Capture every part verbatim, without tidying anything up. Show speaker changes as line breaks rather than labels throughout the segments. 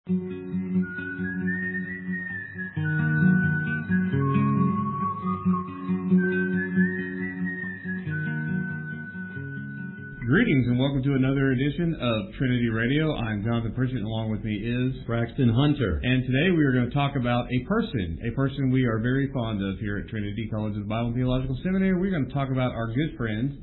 Greetings and welcome to another edition of Trinity Radio. I'm Jonathan Pritchett, and along with me is
Braxton Hunter.
And today we are going to talk about a person, a person we are very fond of here at Trinity College of Bible and Theological Seminary. We're going to talk about our good friend,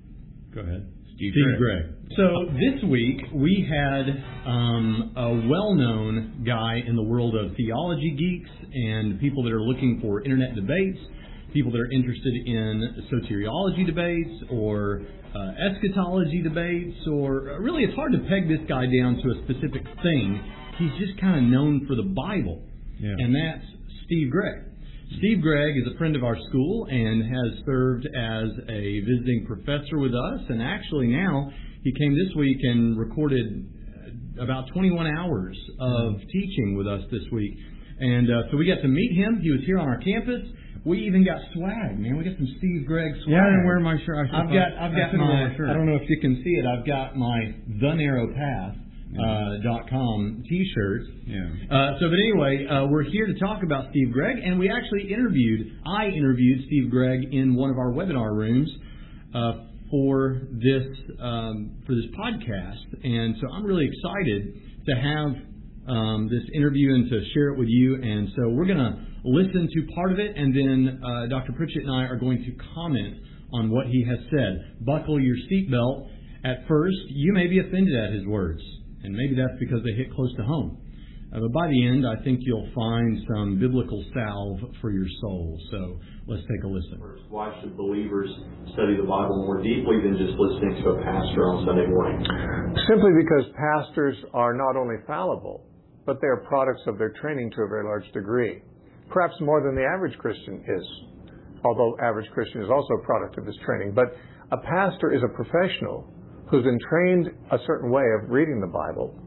go ahead, Steve,
Steve
Gregg.
Gregg. So this week we had um, a well-known guy in the world of theology geeks and people that are looking for internet debates, people that are interested in soteriology debates or uh, eschatology debates, or really it's hard to peg this guy down to a specific thing. He's just kind of known for the Bible, yeah. And that's Steve Gregg. Steve Gregg is a friend of our school and has served as a visiting professor with us, and actually now he came this week and recorded about twenty-one hours of teaching with us this week. And uh, so we got to meet him. He was here on our campus. We even got swag, man. We got some Steve Gregg swag.
Yeah, I didn't wear my shirt.
I've got, I've got my, I don't know if you can see it, I've got my The Narrow Path uh, dot com T-shirt.
Yeah.
Uh, so, but anyway, uh, we're here to talk about Steve Gregg, and we actually interviewed, I interviewed Steve Gregg in one of our webinar rooms uh, for this um, for this podcast, and so I'm really excited to have um, this interview and to share it with you. And so we're going to listen to part of it, and then uh, Doctor Pritchett and I are going to comment on what he has said. Buckle your seatbelt. At first, you may be offended at his words, and maybe that's because they hit close to home. Uh, but by the end, I think you'll find some biblical salve for your soul. So let's take a listen.
Why should believers study the Bible more deeply than just listening to a pastor on Sunday morning?
Simply because pastors are not only fallible, but they are products of their training to a very large degree. Perhaps more than the average Christian is, although average Christian is also a product of his training. But a pastor is a professional who's been trained a certain way of reading the Bible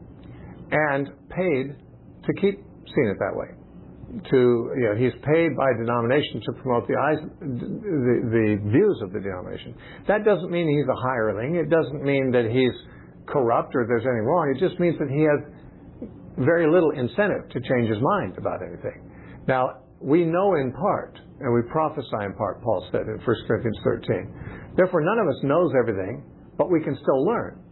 and paid to keep seeing it that way. To you know, he's paid by a denomination to promote the, eyes, the the views of the denomination. That doesn't mean he's a hireling. It doesn't mean that he's corrupt or there's anything wrong. It just means that he has very little incentive to change his mind about anything. Now, we know in part, and we prophesy in part, Paul said in First Corinthians thirteen. Therefore, none of us knows everything, but we can still learn.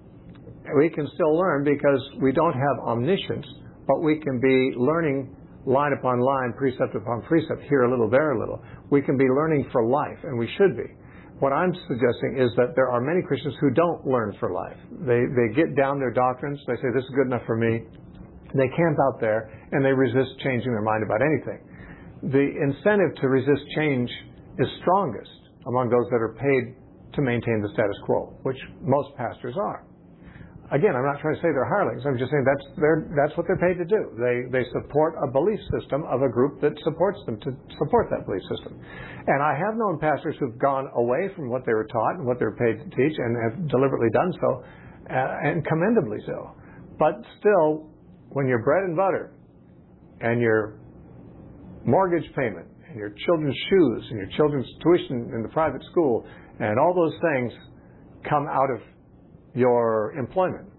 We can still learn because we don't have omniscience, but we can be learning line upon line, precept upon precept, here a little, there a little. We can be learning for life, and we should be. What I'm suggesting is that there are many Christians who don't learn for life. They, they get down their doctrines. They say, this is good enough for me. They camp out there, and they resist changing their mind about anything. The incentive to resist change is strongest among those that are paid to maintain the status quo, which most pastors are. Again, I'm not trying to say they're hirelings. I'm just saying that's their, that's what they're paid to do. They they support a belief system of a group that supports them to support that belief system. And I have known pastors who've gone away from what they were taught and what they're paid to teach and have deliberately done so, uh, and commendably so. But still, when your bread and butter and your mortgage payment and your children's shoes and your children's tuition in the private school and all those things come out of your employment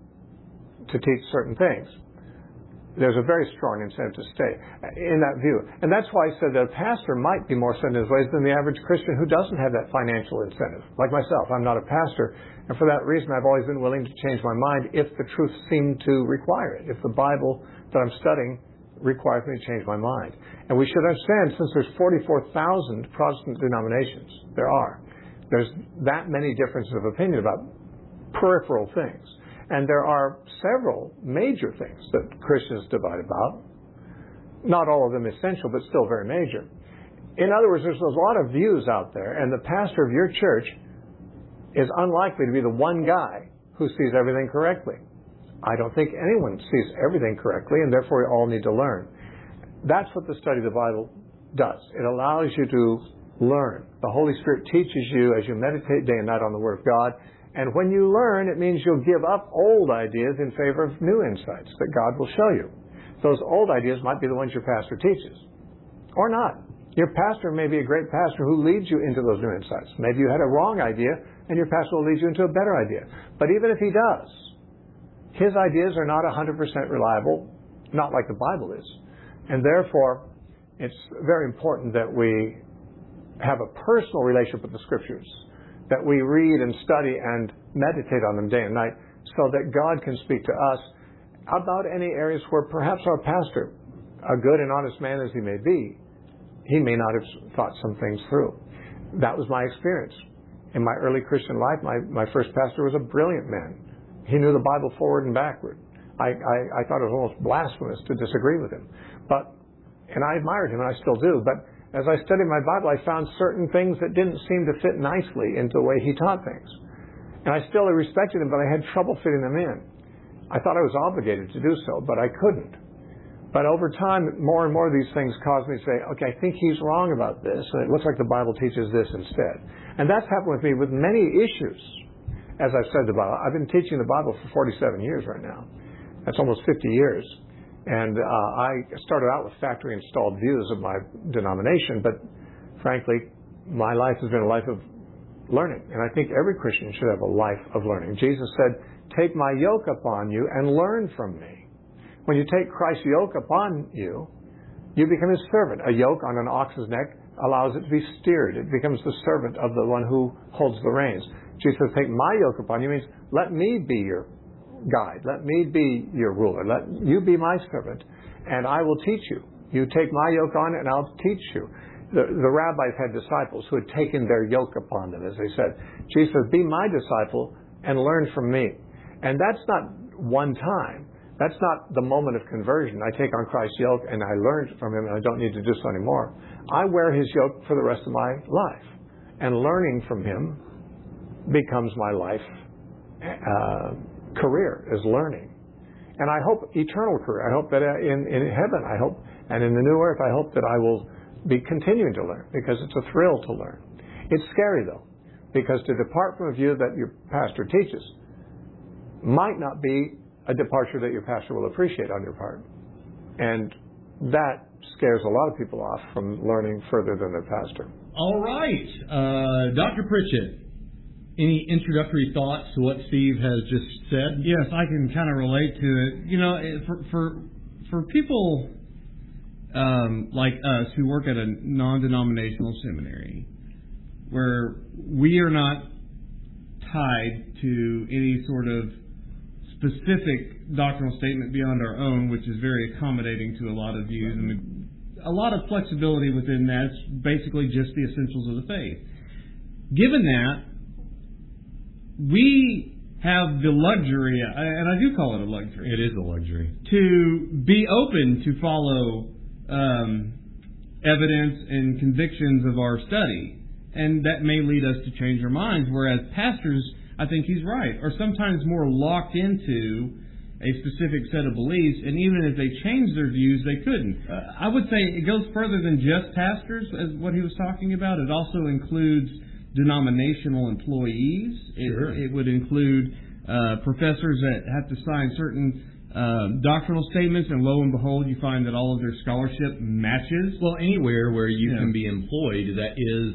to teach certain things, there's a very strong incentive to stay in that view. And that's why I said that a pastor might be more set in his ways than the average Christian who doesn't have that financial incentive. Like myself, I'm not a pastor, and for that reason I've always been willing to change my mind if the truth seemed to require it, if the Bible that I'm studying requires me to change my mind. And we should understand, since there's forty-four thousand Protestant denominations, there are, there's that many differences of opinion about peripheral things. And there are several major things that Christians divide about. Not all of them essential, but still very major. In other words, there's a lot of views out there, and the pastor of your church is unlikely to be the one guy who sees everything correctly. I don't think anyone sees everything correctly, and therefore we all need to learn. That's what the study of the Bible does. It allows you to learn. The Holy Spirit teaches you as you meditate day and night on the Word of God. And when you learn, it means you'll give up old ideas in favor of new insights that God will show you. Those old ideas might be the ones your pastor teaches, or not. Your pastor may be a great pastor who leads you into those new insights. Maybe you had a wrong idea, and your pastor will lead you into a better idea. But even if he does, his ideas are not one hundred percent reliable, not like the Bible is. And therefore, it's very important that we have a personal relationship with the Scriptures, that we read and study and meditate on them day and night, so that God can speak to us about any areas where perhaps our pastor, a good and honest man as he may be, he may not have thought some things through. That was my experience. In my early Christian life, my, my first pastor was a brilliant man. He knew the Bible forward and backward. I, I, I thought it was almost blasphemous to disagree with him. But, and I admired him, and I still do. But as I studied my Bible, I found certain things that didn't seem to fit nicely into the way he taught things. And I still respected him, but I had trouble fitting them in. I thought I was obligated to do so, but I couldn't. But over time, more and more of these things caused me to say, okay, I think he's wrong about this, and it looks like the Bible teaches this instead. And that's happened with me with many issues. As I've said about it, I've been teaching the Bible for forty-seven years right now. That's almost fifty years. And uh, I started out with factory-installed views of my denomination, but frankly, my life has been a life of learning. And I think every Christian should have a life of learning. Jesus said, take my yoke upon you and learn from me. When you take Christ's yoke upon you, you become his servant. A yoke on an ox's neck allows it to be steered. It becomes the servant of the one who holds the reins. Jesus says, take my yoke upon you means let me be your guide. Let me be your ruler. Let you be my servant, and I will teach you. You take my yoke on, and I'll teach you. The, the rabbis had disciples who had taken their yoke upon them, as they said. Jesus says, be my disciple and learn from me. And that's not one time. That's not the moment of conversion. I take on Christ's yoke and I learn from him and I don't need to do so anymore. I wear his yoke for the rest of my life. And learning from him becomes my life uh, career, is learning. And I hope eternal career. I hope that in, in heaven, I hope, and in the new earth, I hope that I will be continuing to learn because it's a thrill to learn. It's scary though, because to depart from a view that your pastor teaches might not be a departure that your pastor will appreciate on your part. And that scares a lot of people off from learning further than their pastor.
All right. Uh, Doctor Pritchett, any introductory thoughts to what Steve has just said?
Yes, I can kind of relate to it. You know, for for, for people um, like us who work at a non-denominational seminary, where we are not tied to any sort of specific doctrinal statement beyond our own, which is very accommodating to a lot of views, and a lot of flexibility within that. It's basically just the essentials of the faith. Given that, we have the luxury, and I do call it a luxury.
It is a luxury.
To be open to follow um, evidence and convictions of our study. And that may lead us to change our minds, whereas pastors, I think he's right, are sometimes more locked into a specific set of beliefs, and even if they change their views, they couldn't. Uh, I would say it goes further than just pastors, as what he was talking about. It also includes denominational employees.
Sure.
It, it would include uh, professors that have to sign certain uh, doctrinal statements, and lo and behold, you find that all of their scholarship matches.
Well, anywhere where you
yeah.
can be employed that is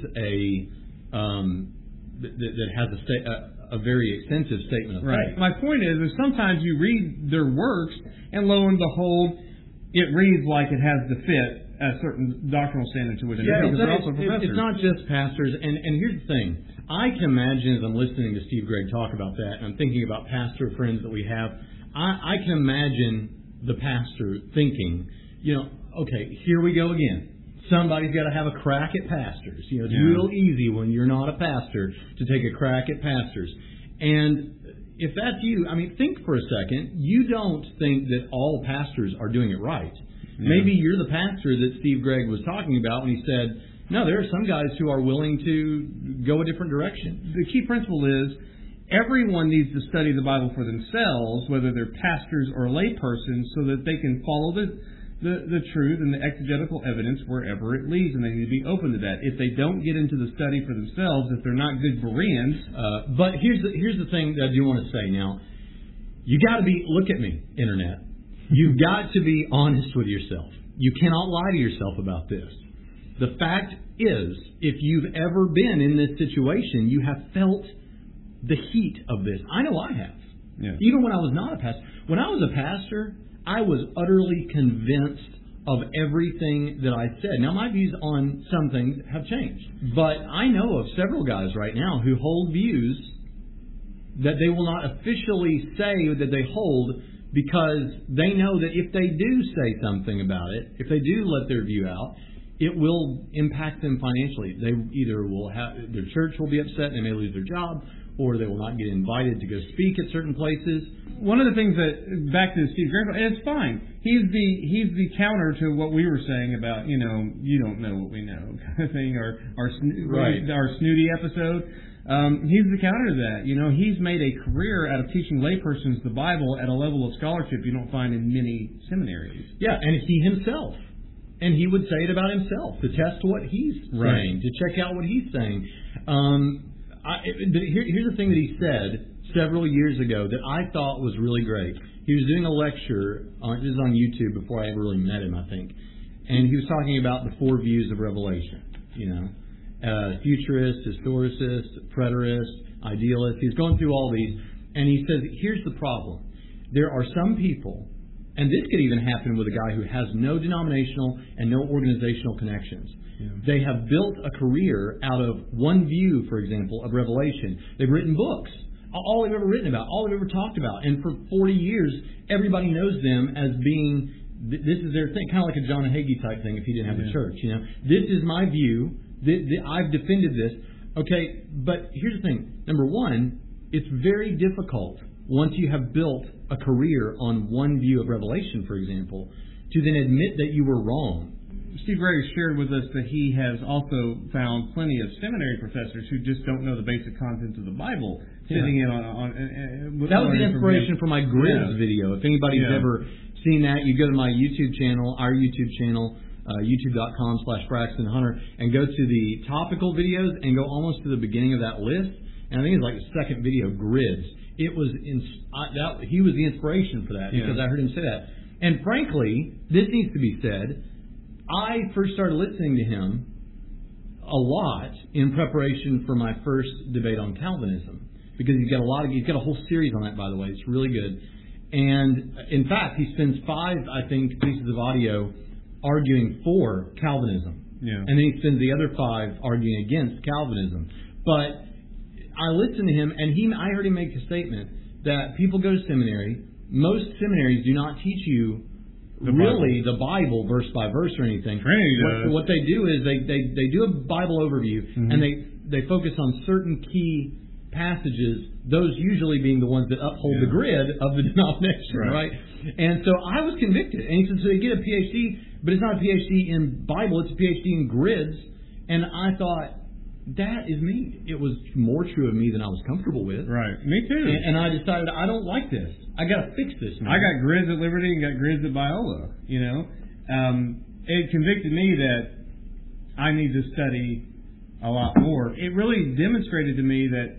a um, that, that has a, sta- a, a very extensive statement of
right.
faith.
My point is, is sometimes you read their works, and lo and behold, it reads like it has the fit a certain doctrinal standard to it.
Yeah,
because
it's,
they're also
it's,
professors.
it's not just pastors. And, and here's the thing. I can imagine, as I'm listening to Steve Gregg talk about that, and I'm thinking about pastor friends that we have, I, I can imagine the pastor thinking, you know, okay, here we go again. Somebody's got to have a crack at pastors. You know, it's
yeah.
real easy when you're not a pastor to take a crack at pastors. And if that's you, I mean, think for a second. You don't think that all pastors are doing it right. Yeah. Maybe you're the pastor that Steve Gregg was talking about when he said, no, there are some guys who are willing to go a different direction.
The key principle is everyone needs to study the Bible for themselves, whether they're pastors or laypersons, so that they can follow the, the, the truth and the exegetical evidence wherever it leads, and they need to be open to that. If they don't get into the study for themselves, if they're not good Bereans...
Uh, but here's the, here's the thing that I do want to say now. You got to be, look at me, Internet. You've got to be honest with yourself. You cannot lie to yourself about this. The fact is, if you've ever been in this situation, you have felt the heat of this. I know I have.
Yeah.
Even when I was not a pastor. When I was a pastor, I was utterly convinced of everything that I said. Now, my views on some things have changed, but I know of several guys right now who hold views that they will not officially say that they hold, because they know that if they do say something about it, if they do let their view out, it will impact them financially. They either will have, their church will be upset and they may lose their job, or they will not get invited to go speak at certain places.
One of the things that, back to Steve Gregg, and it's fine. He's the he's the counter to what we were saying about, you know, you don't know what we know kind of thing, or our
right.
our snooty episode. Um, he's the counter to that. You know, he's made a career out of teaching laypersons the Bible at a level of scholarship you don't find in many seminaries.
Yeah, and he himself. And he would say it about himself, to test what he's
right.
saying, to check out what he's saying. Um, I, here, here's the thing that he said several years ago that I thought was really great. He was doing a lecture, on, this is on YouTube before I ever really met him, I think. And he was talking about the four views of Revelation, you know. Uh, futurist, historicist, preterist, idealist. He's going through all these, and he says, here's the problem. There are some people, and this could even happen with a guy who has no denominational and no organizational connections. Yeah. They have built a career out of one view, for example, of Revelation. They've written books, all they've ever written about, all they've ever talked about. And for forty years, everybody knows them as being, this is their thing, kind of like a John Hagee type thing if he didn't have yeah. a church. You know, this is my view. I've defended this. Okay, but here's the thing. Number one, it's very difficult once you have built a career on one view of Revelation, for example, to then admit that you were wrong.
Steve Gregg shared with us that he has also found plenty of seminary professors who just don't know the basic contents of the Bible,
yeah.
sitting in on... on, on, on
that was the inspiration for my Grids
yeah.
video. If anybody's
yeah.
ever seen that, you go to my YouTube channel, our YouTube channel, Uh, YouTube.com slash Braxton Hunter, and go to the topical videos and go almost to the beginning of that list. And I think it's like the second video, Grids. It was in, I, that, he was the inspiration for that
yeah.
because I heard him say that. And frankly, this needs to be said. I first started listening to him a lot in preparation for my first debate on Calvinism, because he's got a lot of he's got a whole series on that, by the way. It's really good. And in fact, he spends five, I think, pieces of audio arguing for Calvinism.
Yeah.
And then he spends the other five arguing against Calvinism. But I listened to him, and he I heard him make a statement that people go to seminary. Most seminaries do not teach you the really Bible. the Bible verse by verse or anything.
Trinity
what,
does.
what they do is they, they, they do a Bible overview, mm-hmm. and they, they focus on certain key passages, those usually being the ones that uphold yeah. the grid of the denomination, right. right? And so I was convicted. And he said, so you get a P H D, but it's not a P H D in Bible, it's a P H D in grids. And I thought, that is me. It was more true of me than I was comfortable with.
Right. Me too.
And, and I decided, I don't like this. I got to fix this, man.
I got grids at Liberty and got grids at Biola, you know. Um, it convicted me that I need to study a lot more. It really demonstrated to me that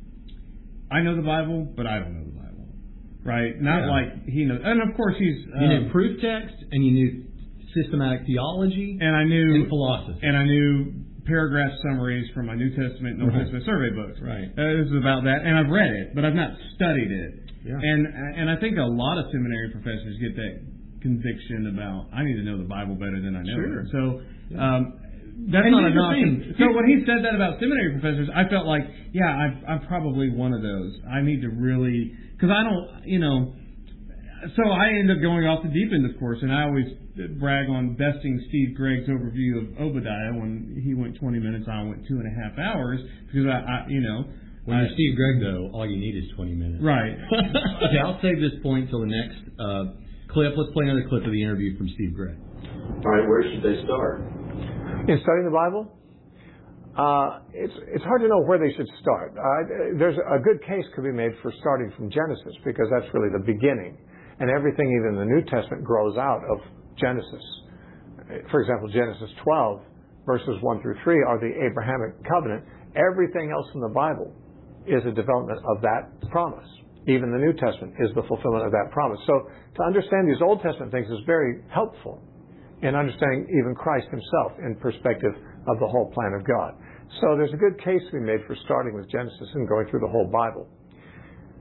I know the Bible, but I don't know the Bible, right? Not yeah. like he knows. And of course, he's um,
you knew proof text, and you knew systematic theology,
and I knew
and philosophy,
and I knew paragraph summaries from my New Testament and Old
right.
Testament survey books.
Right.
Uh, this is about that, and I've read it, but I've not studied it.
Yeah.
And and I think a lot of seminary professors get that conviction about I need to know the Bible better than I know
sure.
it. So.
Yeah.
Um, That's
and
not a knock. So
Here,
when he said that about seminary professors, I felt like, yeah, I've, I'm probably one of those. I need to really, because I don't, you know. So I end up going off the deep end, of course, and I always brag on besting Steve Gregg's overview of Obadiah when he went twenty minutes, I went two and a half hours because I, I you know.
When you're Steve Gregg, though, all you need is twenty minutes.
Right.
Okay, I'll save this point till the next uh, clip. Let's play another clip of the interview from Steve Gregg.
All right, where should they start?
In studying the Bible, uh, it's it's hard to know where they should start. Uh, there's a good case could be made for starting from Genesis because that's really the beginning, and everything even in the New Testament grows out of Genesis. For example, Genesis twelve verses one through three are the Abrahamic covenant. Everything else in the Bible is a development of that promise. Even the New Testament is the fulfillment of that promise. So to understand these Old Testament things is very helpful in understanding even Christ himself in perspective of the whole plan of God. So there's a good case to be made for starting with Genesis and going through the whole Bible.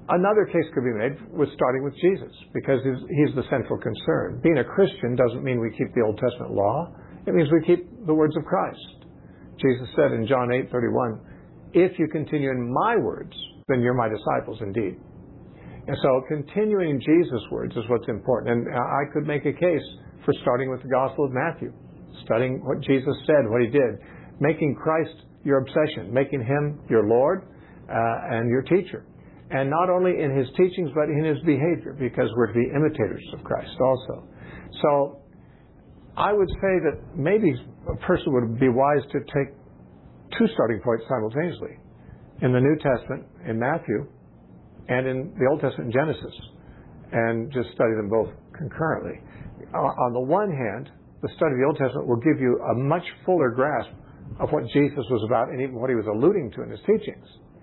Another case could be made with starting with Jesus, because he's, he's the central concern. Being a Christian doesn't mean we keep the Old Testament law. It means we keep the words of Christ. Jesus said in John eight thirty-one, "If you continue in my words, then you're my disciples indeed." And so continuing Jesus' words is what's important. And I could make a case for starting with the Gospel of Matthew, studying what Jesus said, what he did, making Christ your obsession, making him your Lord uh, and your teacher. And not only in his teachings, but in his behavior, because we're to be imitators of Christ also. So I would say that maybe a person would be wise to take two starting points simultaneously. In the New Testament, in Matthew, and in the Old Testament in Genesis, and just study them both concurrently. On the one hand, the study of the Old Testament will give you a much fuller grasp of what Jesus was about and even what he was alluding to in his teachings.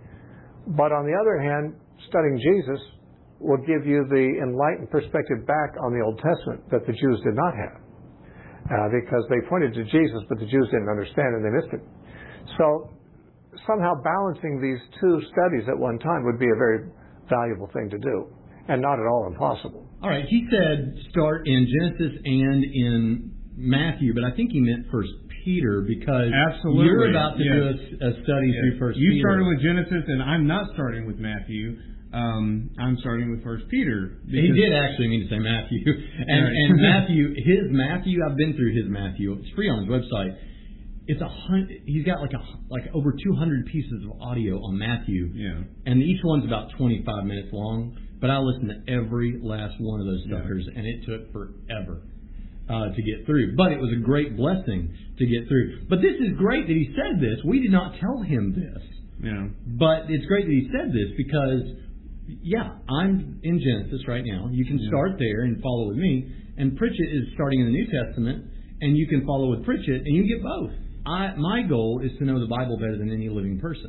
But on the other hand, studying Jesus will give you the enlightened perspective back on the Old Testament that the Jews did not have. Uh, because they pointed to Jesus, but the Jews didn't understand and they missed it. So somehow balancing these two studies at one time would be a very valuable thing to do, and not at all impossible.
All right, he said start in Genesis and in Matthew, but I think he meant First Peter, because
Absolutely.
you're about to
yes.
do a, a study
yes.
through First
You
Peter.
started with Genesis, and I'm not starting with Matthew. Um, I'm starting with First Peter.
He did actually mean to say Matthew, and,
Right.
and Matthew, his Matthew, I've been through his Matthew. It's free on his website. It's a hundred. He's got like a like over two hundred pieces of audio on Matthew,
Yeah.
and each one's about twenty-five minutes long. But I listened to every last one of those suckers,
Yeah.
and it took forever uh, to get through. But it was a great blessing to get through. But this is great that he said this. We did not tell him this.
Yeah.
But it's great that he said this because. Yeah, I'm in Genesis right now. You can
Yeah.
start there and follow with me. And Pritchett is starting in the New Testament, and you can follow with Pritchett, and you get both. I, my goal is to know the Bible better than any living person.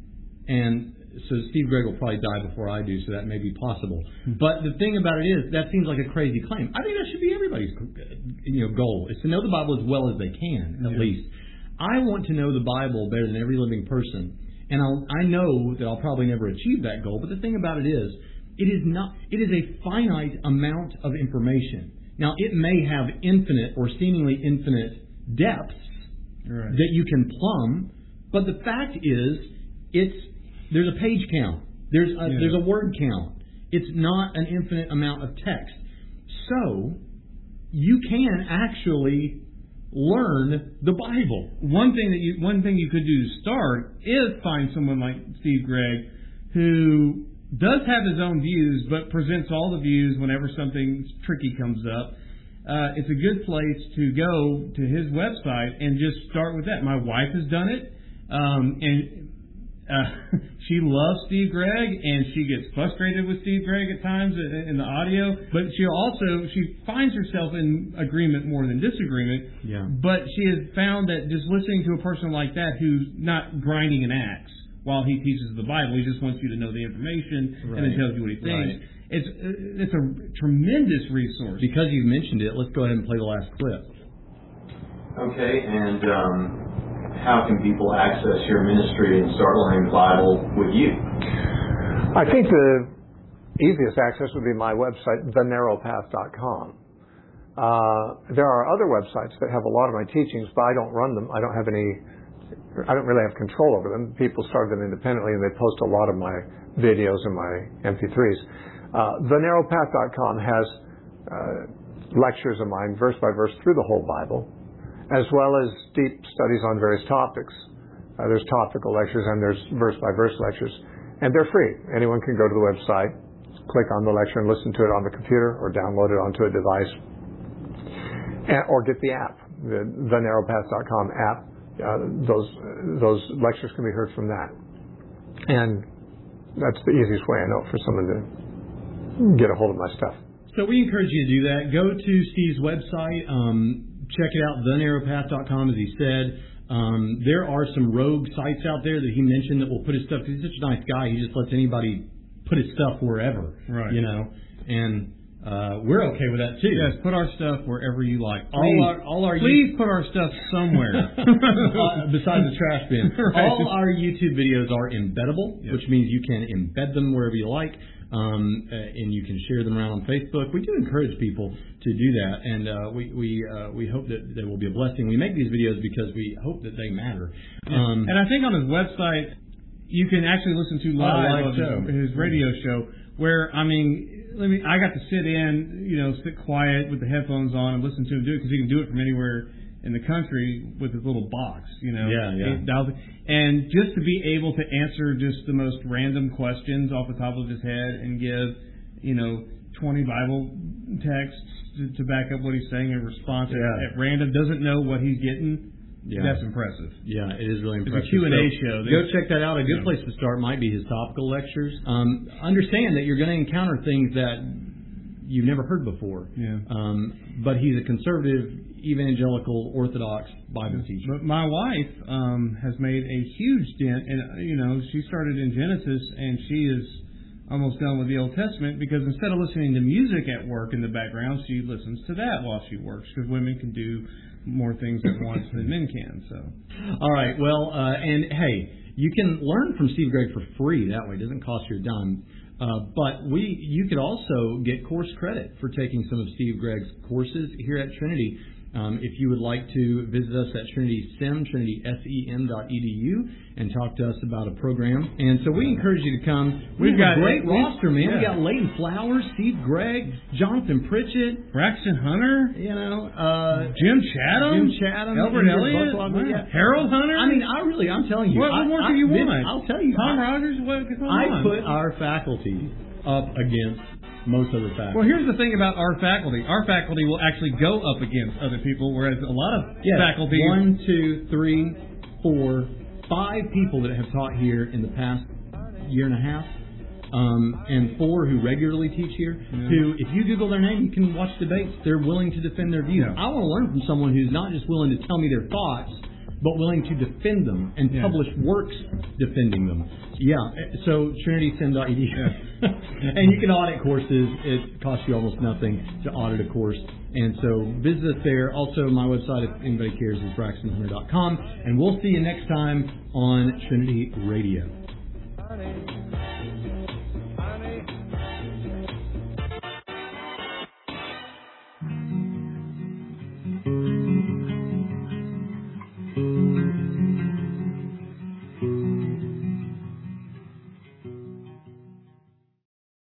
And so Steve Gregg will probably die before I do, so that may be possible. But the thing about it is, that seems like a crazy claim. I think that should be everybody's you know, goal, is to know the Bible as well as they can, at
Yeah.
least. I want to know the Bible better than every living person. And I'll, I know that I'll probably never achieve that goal, but the thing about it is, it is not. It is a finite amount of information. Now, it may have infinite or seemingly infinite depths
Right.
that you can plumb, but the fact is, it's there's a page count, there's a,
Yeah.
there's a word count. It's not an infinite amount of text. So, you can actually learn the Bible.
One thing that you one thing you could do to start is find someone like Steve Gregg who does have his own views, but presents all the views whenever something tricky comes up. Uh, it's a good place to go to his website and just start with that. My wife has done it, um, and uh, she loves Steve Gregg, and she gets frustrated with Steve Gregg at times in, in the audio. But she also she finds herself in agreement more than disagreement.
Yeah.
But she has found that just listening to a person like that who's not grinding an axe while he teaches the Bible, he just wants you to know the information and then
Right.
tells you what he thinks.
Right.
It's it's a tremendous resource.
Because you've mentioned it, let's go ahead and play the last clip.
Okay, and um, how can people access your ministry and start learning the Bible with you?
I think the easiest access would be my website, the narrow path dot com. Uh, there are other websites that have a lot of my teachings, but I don't run them. I don't have any, I don't really have control over them. People start them independently, and they post a lot of my videos and my M P threes. Uh, the narrow path dot com has uh, lectures of mine, verse by verse, through the whole Bible, as well as deep studies on various topics. Uh, there's topical lectures and there's verse-by-verse lectures. And they're free. Anyone can go to the website, click on the lecture and listen to it on the computer or download it onto a device. And, or get the app, the, the narrow path dot com app. Uh, those, those lectures can be heard from that. And that's the easiest way I know for someone to get a hold of my stuff.
So we encourage you to do that. Go to Steve's website. Um, check it out, the narrow path dot com, as he said. Um, there are some rogue sites out there that he mentioned that will put his stuff, because he's such a nice guy, he just lets anybody put his stuff wherever,
Right.
you know. And uh, we're okay with that, too.
Yes, put our stuff wherever you like.
All
Please,
our, all our
please put our stuff somewhere.
uh, besides the trash bin.
Right.
All our YouTube videos are embeddable,
Yep.
which means you can embed them wherever you like. um, uh, and you can share them around on Facebook. We do encourage people to do that, and uh, we we uh, we hope that they will be a blessing. We make these videos because we hope that they matter. Um,
and I think on his website, you can actually listen to live
live show.
his, his radio show, where, I mean, let me, I got to sit in, you know, sit quiet with the headphones on and listen to him do it, because he can do it from anywhere in the country with his little box, you know.
Yeah, yeah.
Eight thousand. And just to be able to answer just the most random questions off the top of his head and give, you know, twenty Bible texts to, to back up what he's saying in response
Yeah.
at, at random, doesn't know what he's getting.
Yeah.
That's impressive.
Yeah, it is really impressive.
It's a Q and A
So
show.
Go check that out. A good place to start might be his topical lectures. Um, understand that you're going to encounter things that you've never heard before.
Yeah.
Um, but he's a conservative, evangelical, Orthodox Bible teacher.
But my wife um, has made a huge dent, and you know, she started in Genesis, and she is almost done with the Old Testament, because instead of listening to music at work in the background, she listens to that while she works, because women can do more things at once than men can. So,
all right. Well, uh, and hey, you can learn from Steve Gregg for free that way. It doesn't cost you a dime. Uh, but we, you could also get course credit for taking some of Steve Gregg's courses here at Trinity. Um, if you would like to visit us at Trinity Sem, Trinity S E M dot E D U, and talk to us about a program. And so we encourage you to come. We've,
We've got
a great
we,
roster, man.
Yeah.
We got Leighton Flowers, Steve Gregg, Jonathan Pritchett,
Braxton Hunter,
you know, uh,
Jim Chatham,
Jim Chatham,
Albert
Andrew
Elliott,
Bucklock,
wow.
yeah.
Harold Hunter.
I mean, I really, I'm telling you.
What, what
I,
more
I,
do you
this,
want?
I'll tell you.
Tom
I,
Rogers. What? Come
I
on.
put our faculty up against most other faculty.
Well, here's the thing about our faculty. Our faculty will actually go up against other people, whereas a lot of
yes,
faculty...
One, two, three, four, five people that have taught here in the past year and a half, um, and four who regularly teach here,
yeah.
who, if you Google their name, you can watch debates. They're willing to defend their views.
Yeah.
I want to learn from someone who's not just willing to tell me their thoughts, but willing to defend them and
yeah.
publish works defending them. Yeah, so Trinity Sem dot E D U. Yeah. And you can audit courses. It costs you almost nothing to audit a course. And so visit us there. Also, my website, if anybody cares, is Braxton Hunter dot com. And we'll see you next time on Trinity Radio.